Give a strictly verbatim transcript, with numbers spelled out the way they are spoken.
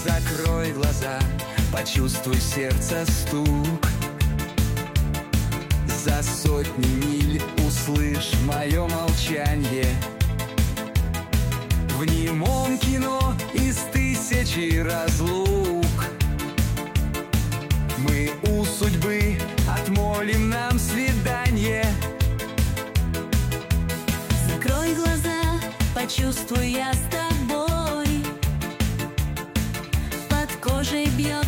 Закрой глаза, почувствуй сердце стук. За сотни миль услышь мое молчанье. В немом кино из тысячи разлук мы у судьбы отмолим нам свидание. Закрой глаза, почувствуй, я с тобой. Под кожей бьет